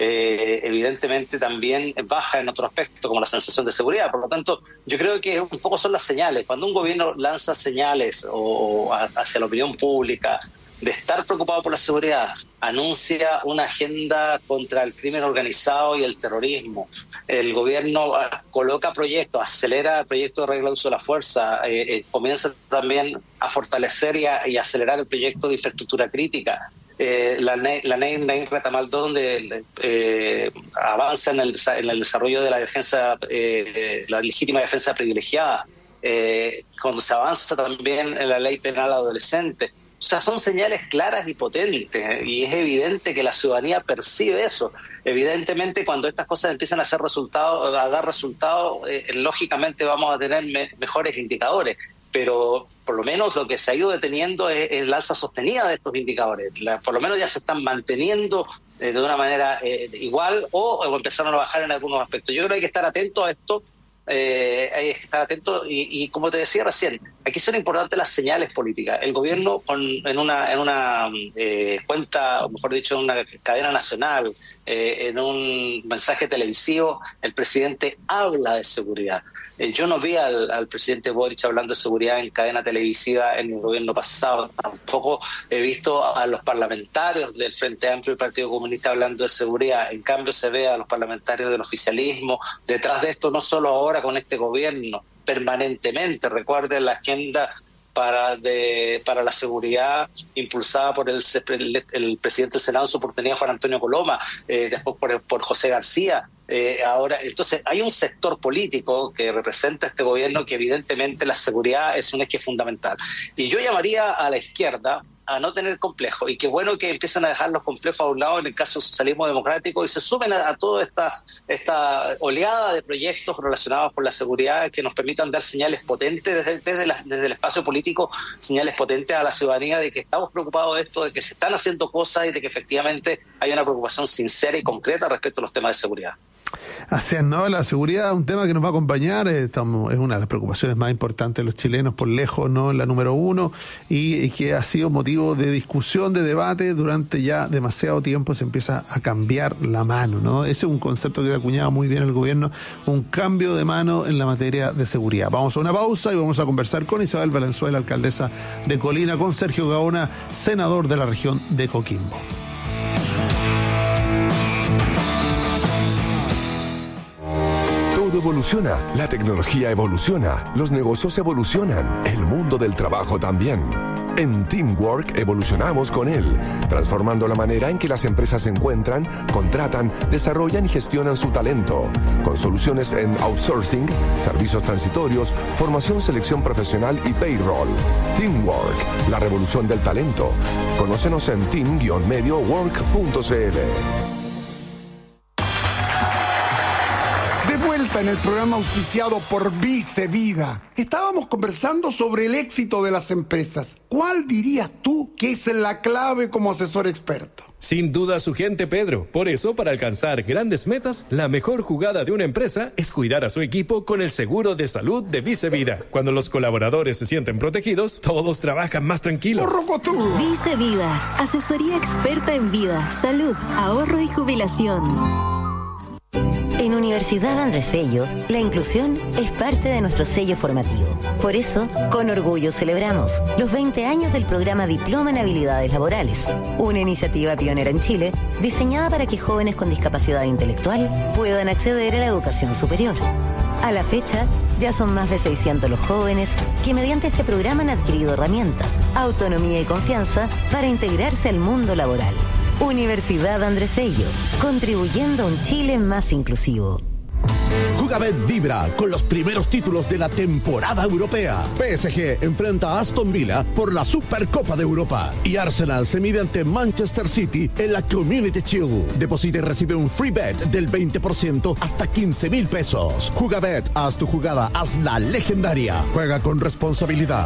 Eh, evidentemente también baja en otro aspecto, como la sensación de seguridad. Por lo tanto, yo creo que un poco son las señales. Cuando un gobierno lanza señales o, o hacia la opinión pública de estar preocupado por la seguridad, anuncia una agenda contra el crimen organizado y el terrorismo, el gobierno coloca proyectos, acelera proyectos de regla de uso de la fuerza, eh, eh, comienza también a fortalecer y, a, y acelerar el proyecto de infraestructura crítica. Eh, la ley la ley Retamal dos, donde eh, avanza en el, en el desarrollo de la defensa, eh, la legítima defensa privilegiada, eh, cuando se avanza también en la ley penal adolescente. O sea, son señales claras y potentes, ¿eh? Y es evidente que la ciudadanía percibe eso. Evidentemente, cuando estas cosas empiezan a hacer resultados, a dar resultados, eh, lógicamente vamos a tener me- mejores indicadores. Pero por lo menos lo que se ha ido deteniendo es, es la alza sostenida de estos indicadores. La, por lo menos ya se están manteniendo eh, de una manera eh, igual o, o empezaron a bajar en algunos aspectos. Yo creo que hay que estar atento a esto. Eh, hay que estar atento y, y como te decía recién, aquí son importantes las señales políticas. El gobierno con, en una en una eh, cuenta, o mejor dicho, en una cadena nacional, eh, en un mensaje televisivo, el presidente habla de seguridad. Eh, yo no vi al, al presidente Boric hablando de seguridad en cadena televisiva en el gobierno pasado. Tampoco he visto a los parlamentarios del Frente Amplio y el Partido Comunista hablando de seguridad. En cambio, se ve a los parlamentarios del oficialismo detrás de esto, no solo ahora con este gobierno, permanentemente. Recuerden la agenda para de para la seguridad impulsada por el, el, el presidente del Senado en su oportunidad, Juan Antonio Coloma, eh, después por, por José García. Eh, ahora, entonces, hay un sector político que representa este gobierno que evidentemente la seguridad es un eje fundamental. Y yo llamaría a la izquierda a no tener complejos, y qué bueno que empiecen a dejar los complejos a un lado en el caso del socialismo democrático y se sumen a, a toda esta, esta oleada de proyectos relacionados con la seguridad que nos permitan dar señales potentes desde, desde, la, desde el espacio político, señales potentes a la ciudadanía de que estamos preocupados de esto, de que se están haciendo cosas y de que efectivamente hay una preocupación sincera y concreta respecto a los temas de seguridad. Así es, ¿no? La seguridad es un tema que nos va a acompañar, eh, estamos, es una de las preocupaciones más importantes de los chilenos, por lejos, ¿no? La número uno, y, y que ha sido motivo de discusión, de debate durante ya demasiado tiempo. Se empieza a cambiar la mano, ¿no? Ese es un concepto que ha acuñado muy bien el gobierno, un cambio de mano en la materia de seguridad. Vamos a una pausa y vamos a conversar con Isabel Valenzuela, alcaldesa de Colina, con Sergio Gaona, senador de la región de Coquimbo. Evoluciona, la tecnología evoluciona, los negocios evolucionan, el mundo del trabajo también. En Teamwork evolucionamos con él, transformando la manera en que las empresas encuentran, contratan, desarrollan y gestionan su talento, con soluciones en outsourcing, servicios transitorios, formación, selección profesional y payroll. Teamwork, la revolución del talento. Conócenos en team guion medio work punto c l. vuelta en el programa auspiciado por Vice Vida. Estábamos conversando sobre el éxito de las empresas. ¿Cuál dirías tú que es la clave como asesor experto? Sin duda su gente, Pedro. Por eso, para alcanzar grandes metas, la mejor jugada de una empresa es cuidar a su equipo con el seguro de salud de Vice Vida. Cuando los colaboradores se sienten protegidos, todos trabajan más tranquilos. Vice Vida, asesoría experta en vida, salud, ahorro y jubilación. En Universidad Andrés Bello, la inclusión es parte de nuestro sello formativo. Por eso, con orgullo celebramos los veinte años del programa Diploma en Habilidades Laborales, una iniciativa pionera en Chile diseñada para que jóvenes con discapacidad intelectual puedan acceder a la educación superior. A la fecha, ya son más de seiscientos los jóvenes que mediante este programa han adquirido herramientas, autonomía y confianza para integrarse al mundo laboral. Universidad Andrés Bello, contribuyendo a un Chile más inclusivo. Jugabet vibra con los primeros títulos de la temporada europea. P S G enfrenta a Aston Villa por la Supercopa de Europa y Arsenal se mide ante Manchester City en la Community Shield. Deposita y recibe un free bet del veinte por ciento hasta quince mil pesos. Jugabet, haz tu jugada, hazla legendaria. Juega con responsabilidad.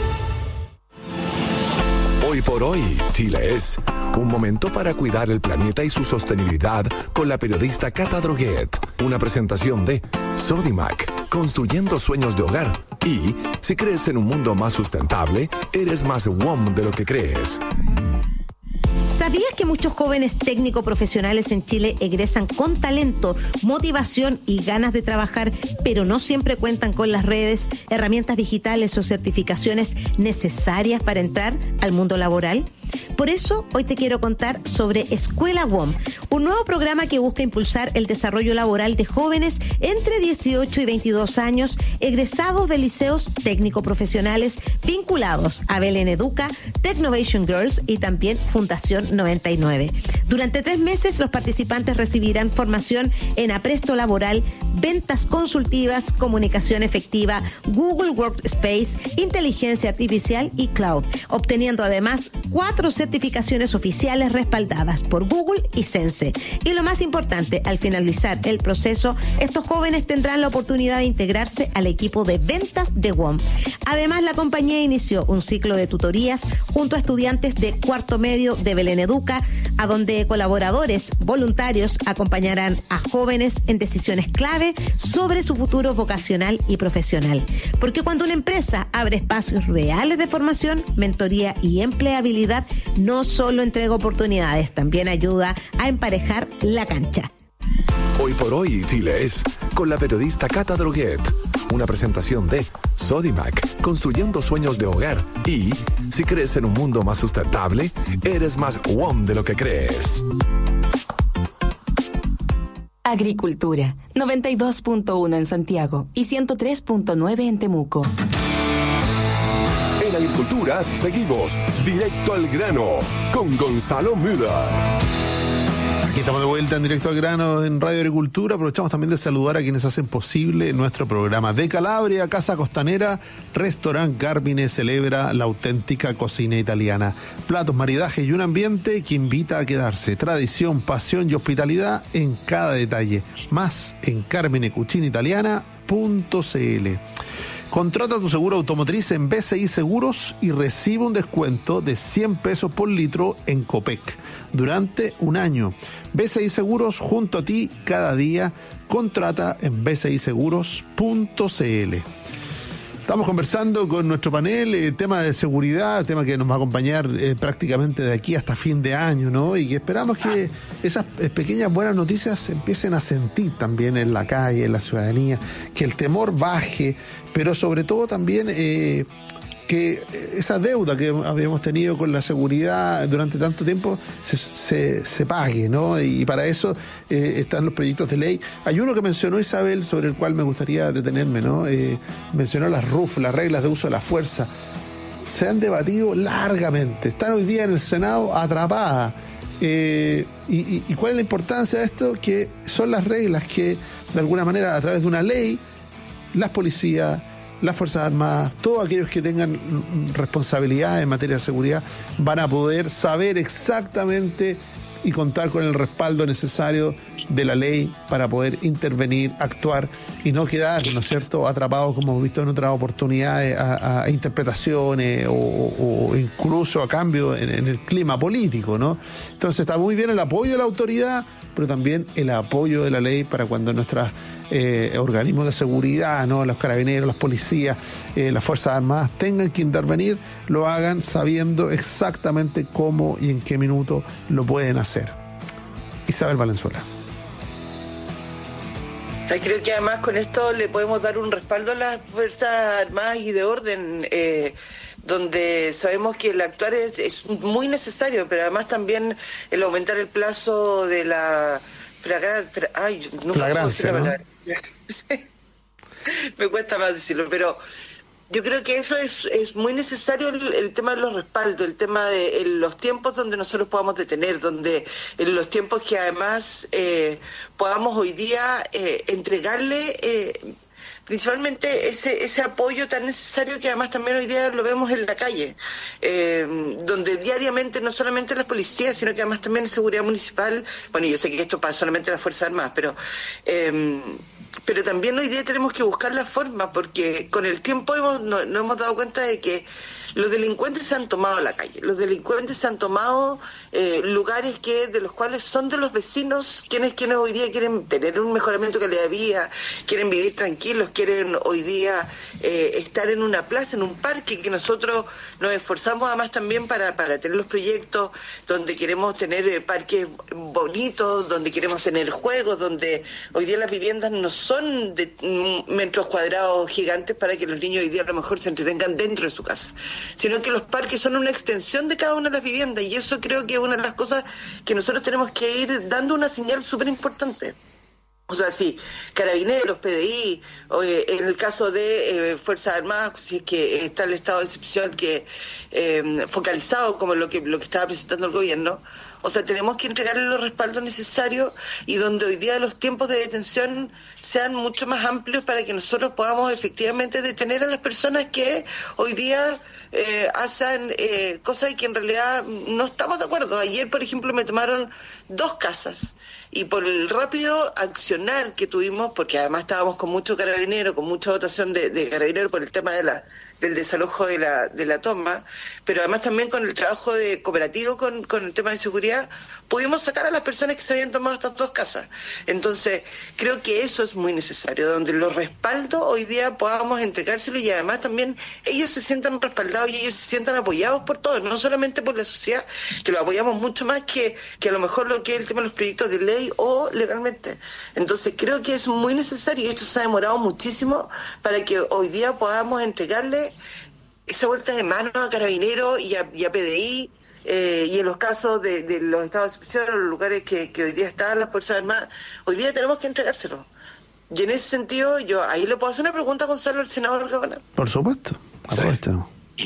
Hoy por hoy, Chile es un momento para cuidar el planeta y su sostenibilidad con la periodista Cata Droguet. Una presentación de Sodimac, construyendo sueños de hogar. Y si crees en un mundo más sustentable, eres más W O M de lo que crees. ¿Sabías que muchos jóvenes técnico profesionales en Chile egresan con talento, motivación y ganas de trabajar, pero no siempre cuentan con las redes, herramientas digitales o certificaciones necesarias para entrar al mundo laboral? Por eso, hoy te quiero contar sobre Escuela W O M, un nuevo programa que busca impulsar el desarrollo laboral de jóvenes entre dieciocho y veintidós años, egresados de liceos técnico-profesionales vinculados a Belén Educa, Technovation Girls y también Fundación noventa y nueve. Durante tres meses, los participantes recibirán formación en apresto laboral, ventas consultivas, comunicación efectiva, Google Workspace, inteligencia artificial y cloud, obteniendo además cuatro certificaciones oficiales respaldadas por Google y Sense. Y lo más importante, al finalizar el proceso, estos jóvenes tendrán la oportunidad de integrarse al equipo de ventas de W O M. Además, la compañía inició un ciclo de tutorías junto a estudiantes de cuarto medio de Belén Educa, a donde colaboradores voluntarios acompañarán a jóvenes en decisiones clave sobre su futuro vocacional y profesional. Porque cuando una empresa abre espacios reales de formación, mentoría y empleabilidad, no solo entrega oportunidades, también ayuda a emparejar la cancha. Hoy por hoy, Chile es con la periodista Cata Droguet. Una presentación de Sodimac, construyendo sueños de hogar. Y si crees en un mundo más sustentable, eres más W O M de lo que crees. Agricultura, noventa y dos punto uno en Santiago y ciento tres punto nueve en Temuco. En Agricultura seguimos directo al grano con Gonzalo Müller. Aquí estamos de vuelta en Directo al Grano en Radio Agricultura. Aprovechamos también de saludar a quienes hacen posible nuestro programa. De Calabria, Casa Costanera, Restaurant Carmine celebra la auténtica cocina italiana. Platos, maridajes y un ambiente que invita a quedarse. Tradición, pasión y hospitalidad en cada detalle. Más en carmine cucina italiana punto c l. Contrata tu seguro automotriz en B C I Seguros y recibe un descuento de cien pesos por litro en Copec durante un año. B C I Seguros, junto a ti cada día. Contrata en b c i seguros punto c l. Estamos conversando con nuestro panel, eh, tema de seguridad, tema que nos va a acompañar eh, prácticamente de aquí hasta fin de año, ¿no? Y que esperamos que esas eh, pequeñas buenas noticias se empiecen a sentir también en la calle, en la ciudadanía, que el temor baje, pero sobre todo también eh, que esa deuda que habíamos tenido con la seguridad durante tanto tiempo se, se, se pague, ¿no? Y para eso eh, están los proyectos de ley. Hay uno que mencionó Isabel, sobre el cual me gustaría detenerme, ¿no? Eh, mencionó las R U F, las reglas de uso de la fuerza. Se han debatido largamente. Están hoy día en el Senado atrapadas. Eh, y, y, ¿Y cuál es la importancia de esto? Que son las reglas que, de alguna manera, a través de una ley, las policías, las Fuerzas Armadas, todos aquellos que tengan responsabilidad en materia de seguridad van a poder saber exactamente y contar con el respaldo necesario de la ley para poder intervenir, actuar y no quedar, ¿no es cierto?, atrapados, como hemos visto en otras oportunidades, a, a interpretaciones o, o incluso a cambio en, en el clima político, ¿no? Entonces está muy bien el apoyo de la autoridad, pero también el apoyo de la ley para cuando nuestros eh, organismos de seguridad, ¿no?, los carabineros, las policías, eh, las Fuerzas Armadas tengan que intervenir, lo hagan sabiendo exactamente cómo y en qué minuto lo pueden hacer. Isabel Valenzuela. Creo que además con esto le podemos dar un respaldo a las Fuerzas Armadas y de orden, eh, donde sabemos que el actuar es, es muy necesario, pero además también el aumentar el plazo de la fragrancia, ay, no flagrancia, puedo decir la ¿no? palabra. Me cuesta más decirlo, pero yo creo que eso es, es muy necesario, el, el tema de los respaldos, el tema de el, los tiempos donde nosotros podamos detener, donde en los tiempos que además eh, podamos hoy día eh, entregarle eh, principalmente ese ese apoyo tan necesario que además también hoy día lo vemos en la calle, eh, donde diariamente no solamente las policías, sino que además también la seguridad municipal, bueno, yo sé que esto pasa solamente en las Fuerzas Armadas, pero... Eh, pero también hoy día tenemos que buscar la forma, porque con el tiempo hemos, no, nos hemos dado cuenta de que los delincuentes se han tomado la calle, los delincuentes se han tomado eh, lugares que de los cuales son de los vecinos, quienes quienes hoy día quieren tener un mejoramiento de calidad de vida, quieren vivir tranquilos, quieren hoy día eh, estar en una plaza, en un parque, que nosotros nos esforzamos además también para, para tener los proyectos donde queremos tener eh, parques bonitos, donde queremos tener juegos, donde hoy día las viviendas no son de mm, metros cuadrados gigantes para que los niños hoy día a lo mejor se entretengan dentro de su casa, sino que los parques son una extensión de cada una de las viviendas, y eso creo que es una de las cosas que nosotros tenemos que ir dando una señal súper importante. O sea, sí, Carabineros, P D I, o, eh, en el caso de eh, Fuerzas Armadas, si es que está el estado de excepción que eh, focalizado como lo que lo que estaba presentando el gobierno. O sea, tenemos que entregarle los respaldos necesarios y donde hoy día los tiempos de detención sean mucho más amplios para que nosotros podamos efectivamente detener a las personas que hoy día eh, hacen eh, cosas que en realidad no estamos de acuerdo. Ayer, por ejemplo, me tomaron dos casas y por el rápido accionar que tuvimos, porque además estábamos con mucho carabinero, con mucha dotación de, de carabinero por el tema de la del desalojo de la de la toma, pero además también con el trabajo de cooperativo con, con el tema de seguridad, pudimos sacar a las personas que se habían tomado estas dos casas. Entonces, creo que eso es muy necesario, donde los respaldos hoy día podamos entregárselo y además también ellos se sientan respaldados y ellos se sientan apoyados por todos, no solamente por la sociedad, que lo apoyamos mucho más que, que a lo mejor lo que es el tema de los proyectos de ley o legalmente. Entonces, creo que es muy necesario y esto se ha demorado muchísimo para que hoy día podamos entregarle esa vuelta de mano a Carabineros y a, y a P D I, eh, y en los casos de, de los estados de excepción, los lugares que, que hoy día están las Fuerzas Armadas, hoy día tenemos que entregárselo. Y en ese sentido, yo ahí le puedo hacer una pregunta a Gonzalo, al senador Gaona. Por supuesto, por supuesto.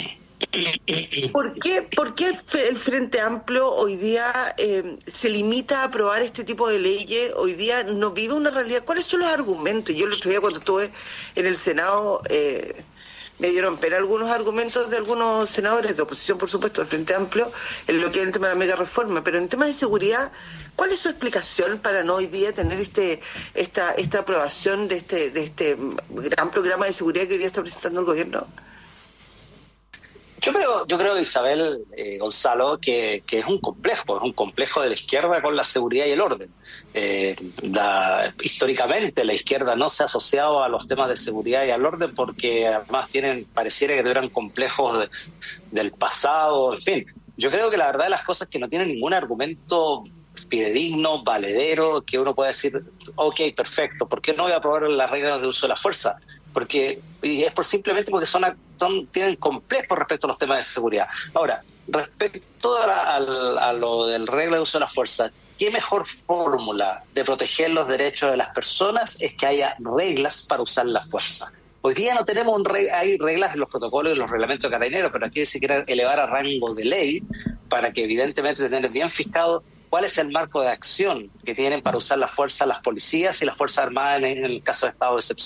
¿Por qué, por qué el Frente Amplio hoy día eh, se limita a aprobar este tipo de leyes? Hoy día no vive una realidad. ¿Cuáles son los argumentos? Yo el otro día cuando estuve en el Senado... Eh, me dieron pena algunos argumentos de algunos senadores de oposición, por supuesto, de Frente Amplio, en lo que es el tema de la mega reforma, pero en temas de seguridad, ¿cuál es su explicación para no hoy día tener este esta esta aprobación de este de este gran programa de seguridad que hoy día está presentando el gobierno? Yo creo, yo creo Isabel, eh, Gonzalo, que, que es un complejo, es un complejo de la izquierda con la seguridad y el orden. Eh, la, históricamente la izquierda no se ha asociado a los temas de seguridad y al orden porque además tienen, pareciera que tuvieran complejos de, del pasado, en fin. Yo creo que la verdad de las cosas es que no tienen ningún argumento fidedigno, valedero, que uno pueda decir, ok, perfecto, ¿por qué no voy a aprobar las reglas de uso de la fuerza? Porque y es por simplemente porque son, son tienen complejos respecto a los temas de seguridad. Ahora, respecto a, la, a, a lo del regla de uso de la fuerza, ¿qué mejor fórmula de proteger los derechos de las personas es que haya reglas para usar la fuerza? Hoy día no tenemos un re, hay reglas en los protocolos y los reglamentos de carabineros, pero aquí se quiere elevar a rango de ley para que evidentemente tener bien fijado cuál es el marco de acción que tienen para usar la fuerza las policías y las Fuerzas Armadas en el caso de estado de excepción.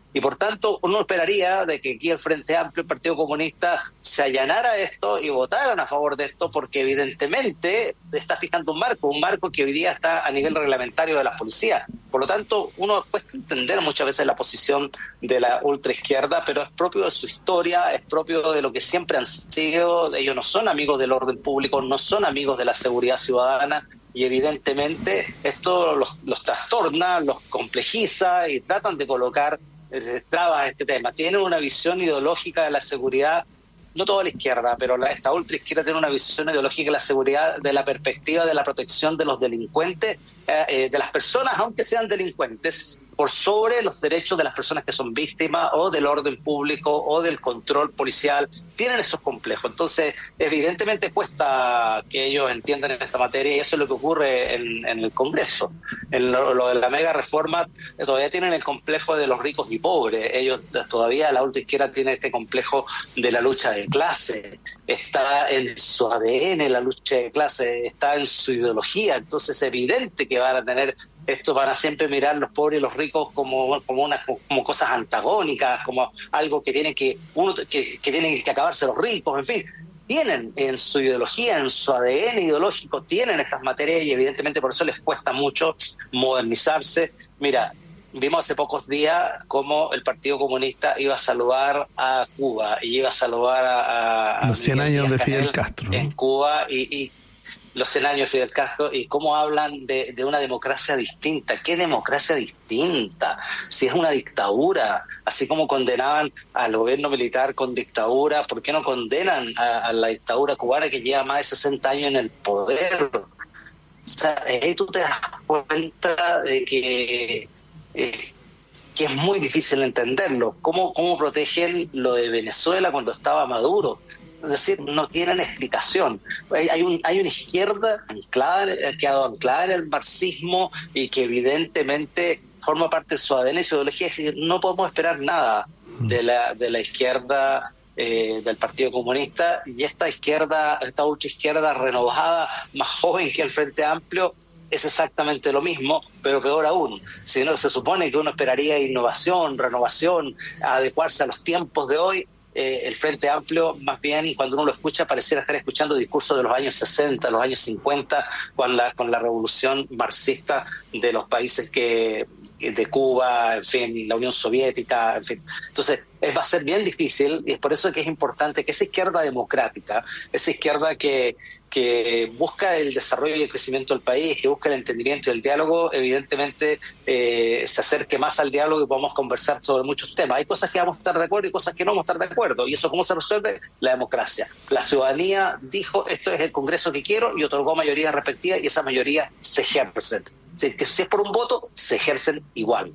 Y por tanto, uno esperaría de que aquí el Frente Amplio, el Partido Comunista, se allanara a esto y votaran a favor de esto, porque evidentemente está fijando un marco, un marco que hoy día está a nivel reglamentario de las policías. Por lo tanto, uno cuesta entender muchas veces la posición de la ultraizquierda, pero es propio de su historia, es propio de lo que siempre han sido. Ellos no son amigos del orden público, no son amigos de la seguridad ciudadana, y evidentemente esto los, los trastorna, los complejiza y tratan de colocar eh, trabas a este tema. Tienen una visión ideológica de la seguridad, no toda la izquierda, pero la, esta ultraizquierda tiene una visión ideológica de la seguridad, de la perspectiva de la protección de los delincuentes, eh, eh, de las personas, aunque sean delincuentes, por sobre los derechos de las personas que son víctimas o del orden público o del control policial. Tienen esos complejos. Entonces, evidentemente cuesta que ellos entiendan esta materia, y eso es lo que ocurre en, en el Congreso. En lo, lo de la mega reforma, eh, todavía tienen el complejo de los ricos y pobres. Ellos todavía, la ultraizquierda tiene este complejo de la lucha de clase. Está en su A D N la lucha de clase, está en su ideología. Entonces es evidente que van a tener esto, van a siempre mirar los pobres y los ricos como como unas como cosas antagónicas, como algo que tienen que uno que, que tienen que acabarse los ricos, en fin. Tienen en su ideología, en su A D N ideológico, tienen estas materias, y evidentemente por eso les cuesta mucho modernizarse. Mira, vimos hace pocos días cómo el Partido Comunista iba a saludar a Cuba y iba a saludar a, a los cien años de Fidel Castro, ¿no? En Cuba, y, y los cien años de Fidel Castro, y cómo hablan de, de una democracia distinta. ¿Qué democracia distinta? Si es una dictadura, así como condenaban al gobierno militar con dictadura, ¿por qué no condenan a, a la dictadura cubana que lleva más de sesenta años en el poder? O sea, ahí tú te das cuenta de que Eh, que es muy difícil entenderlo. ¿Cómo, cómo protegen lo de Venezuela cuando estaba Maduro? Es decir, no tienen explicación. Hay, hay, un, hay una izquierda anclada, que ha quedado anclada en el marxismo y que evidentemente forma parte de su A D N y su ideología. Es decir, no podemos esperar nada de la, de la izquierda, eh, del Partido Comunista, y esta izquierda, esta ultraizquierda renovada, más joven que el Frente Amplio, es exactamente lo mismo, pero peor aún. Si no, se supone que uno esperaría innovación, renovación, adecuarse a los tiempos de hoy. Eh, el Frente Amplio, más bien, cuando uno lo escucha, pareciera estar escuchando discursos de los años sesenta, los años cincuenta, con la, con la revolución marxista de los países que de Cuba, en fin, la Unión Soviética, en fin. Entonces, es, va a ser bien difícil, y es por eso que es importante que esa izquierda democrática, esa izquierda que, que busca el desarrollo y el crecimiento del país, que busca el entendimiento y el diálogo, evidentemente eh, se acerque más al diálogo y podamos conversar sobre muchos temas. Hay cosas que vamos a estar de acuerdo y cosas que no vamos a estar de acuerdo. ¿Y eso cómo se resuelve? La democracia. La ciudadanía dijo, esto es el Congreso que quiero, y otorgó mayoría respectiva, y esa mayoría se ejerce. Si, que si es por un voto, se ejercen igual.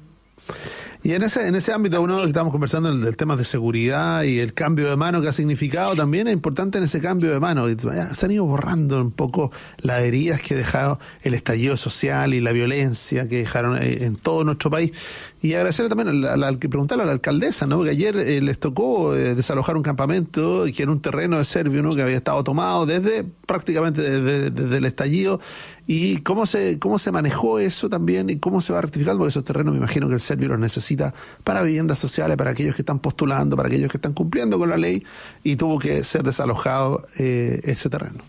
Y en ese en ese ámbito, uno que estamos conversando del, del tema de seguridad y el cambio de mano que ha significado, también es importante en ese cambio de mano. Se han ido borrando un poco las heridas que ha dejado el estallido social y la violencia que dejaron en todo nuestro país. Y agradecerle también al, al, preguntarle a la alcaldesa, ¿no? Porque ayer eh, les tocó eh, desalojar un campamento que era un terreno de Servio, ¿no? Que había estado tomado desde prácticamente desde, desde el estallido. Y cómo se cómo se manejó eso también y cómo se va rectificando, porque esos terrenos me imagino que el Servio los necesita para viviendas sociales, para aquellos que están postulando, para aquellos que están cumpliendo con la ley, y tuvo que ser desalojado eh, ese terreno.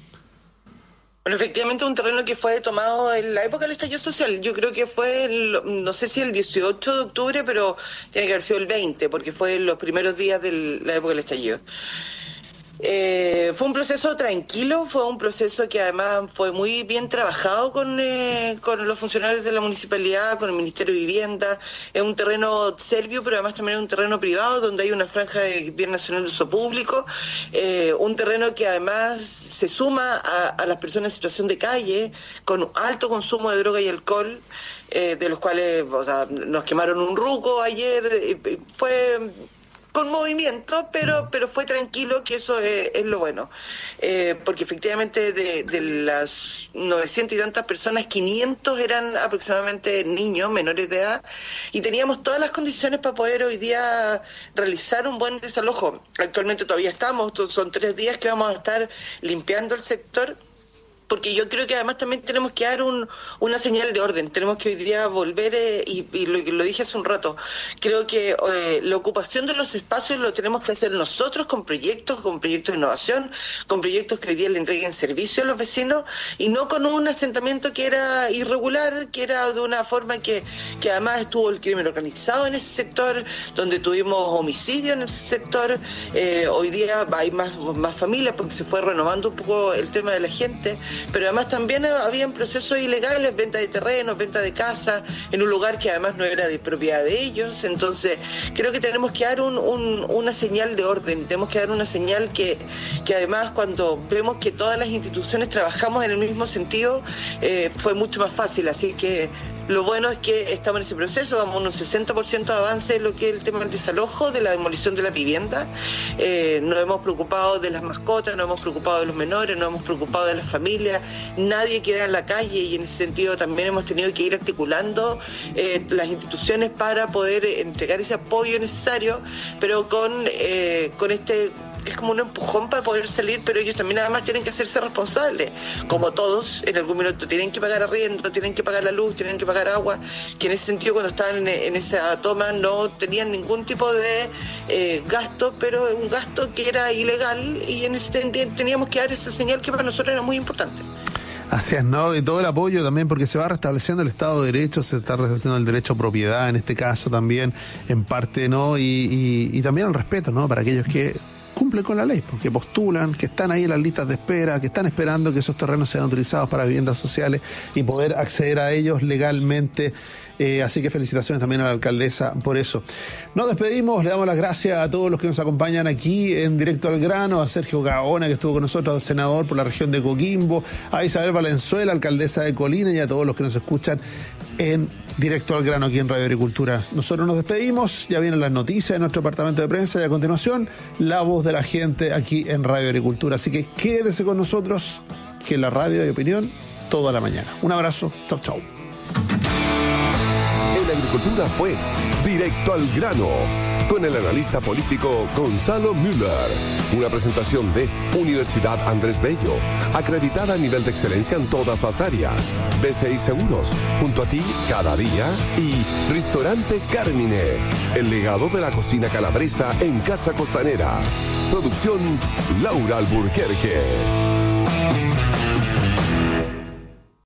Bueno, efectivamente un terreno que fue tomado en la época del estallido social. Yo creo que fue, el, no sé si el dieciocho de octubre, pero tiene que haber sido el veinte, porque fue en los primeros días de la época del estallido. Eh, fue un proceso tranquilo, fue un proceso que además fue muy bien trabajado con, eh, con los funcionarios de la municipalidad, con el Ministerio de Vivienda. Es un terreno serbio, pero además también es un terreno privado donde hay una franja de bien nacional de uso público, eh, un terreno que además se suma a, a las personas en situación de calle, con alto consumo de droga y alcohol, eh, de los cuales, o sea, nos quemaron un ruco ayer, eh, fue con movimiento, pero pero fue tranquilo, que eso es, es lo bueno. Eh, porque efectivamente de, de las novecientas y tantas personas, quinientos eran aproximadamente niños menores de edad, y teníamos todas las condiciones para poder hoy día realizar un buen desalojo. Actualmente todavía estamos, son tres días que vamos a estar limpiando el sector, porque yo creo que además también tenemos que dar un, una señal de orden, tenemos que hoy día volver, eh, y, y lo, lo dije hace un rato, creo que eh, la ocupación de los espacios lo tenemos que hacer nosotros con proyectos, con proyectos de innovación, con proyectos que hoy día le entreguen servicio a los vecinos, y no con un asentamiento que era irregular, que era de una forma que, que además estuvo el crimen organizado en ese sector, donde tuvimos homicidio en ese sector. Eh, hoy día hay más, más familias porque se fue renovando un poco el tema de la gente, pero además también habían procesos ilegales, venta de terrenos, venta de casas, en un lugar que además no era de propiedad de ellos. Entonces creo que tenemos que dar un, un, una señal de orden, y tenemos que dar una señal que, que además cuando vemos que todas las instituciones trabajamos en el mismo sentido, eh, fue mucho más fácil. Así que lo bueno es que estamos en ese proceso, vamos a un sesenta por ciento de avance en lo que es el tema del desalojo, de la demolición de la vivienda. Eh, nos hemos preocupado de las mascotas, nos hemos preocupado de los menores, nos hemos preocupado de las familias. Nadie queda en la calle, y en ese sentido también hemos tenido que ir articulando eh, las instituciones para poder entregar ese apoyo necesario, pero con, eh, con este... es como un empujón para poder salir, pero ellos también además tienen que hacerse responsables, como todos en algún minuto tienen que pagar arriendo, tienen que pagar la luz, tienen que pagar agua, que en ese sentido cuando estaban en, en esa toma no tenían ningún tipo de eh, gasto, pero un gasto que era ilegal, y en ese sentido teníamos que dar esa señal que para nosotros era muy importante. Así es, ¿no? Y todo el apoyo también, porque se va restableciendo el Estado de Derecho, se está restableciendo el derecho a propiedad, en este caso también, en parte, ¿no? Y, y, y también el respeto, ¿no? Para aquellos que cumplen con la ley, porque postulan, que están ahí en las listas de espera, que están esperando que esos terrenos sean utilizados para viviendas sociales y poder acceder a ellos legalmente. Eh, así que felicitaciones también a la alcaldesa por eso. Nos despedimos, le damos las gracias a todos los que nos acompañan aquí en Directo al Grano, a Sergio Gaona, que estuvo con nosotros, senador por la región de Coquimbo, a Isabel Valenzuela, alcaldesa de Colina, y a todos los que nos escuchan en Directo al Grano aquí en Radio Agricultura. Nosotros nos despedimos, ya vienen las noticias de nuestro departamento de prensa, y a continuación la voz de la gente aquí en Radio Agricultura. Así que quédese con nosotros, que la radio de opinión toda la mañana. Un abrazo, chau chau. En Agricultura fue Directo al Grano, con el analista político Gonzalo Müller. Una presentación de Universidad Andrés Bello, acreditada a nivel de excelencia en todas las áreas. B C I Seguros, junto a ti cada día. Y Restaurante Carmine, el legado de la cocina calabresa en Casa Costanera. Producción Laura Alburquerque.